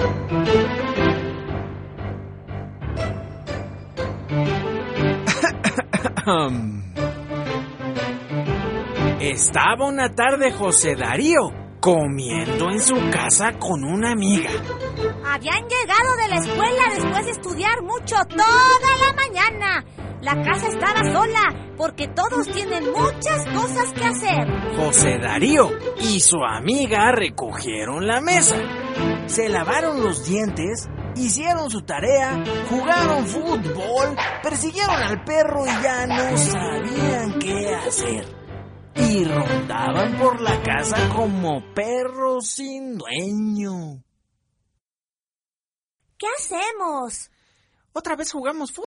Estaba una tarde José Darío comiendo en su casa con una amiga. Habían llegado de la escuela después de estudiar mucho toda la mañana. La casa estaba sola porque todos tienen muchas cosas que hacer. José Darío y su amiga recogieron la mesa, se lavaron los dientes, hicieron su tarea, jugaron fútbol, persiguieron al perro y ya no sabían qué hacer. Y rondaban por la casa como perros sin dueño. ¿Qué hacemos? Otra vez jugamos fútbol.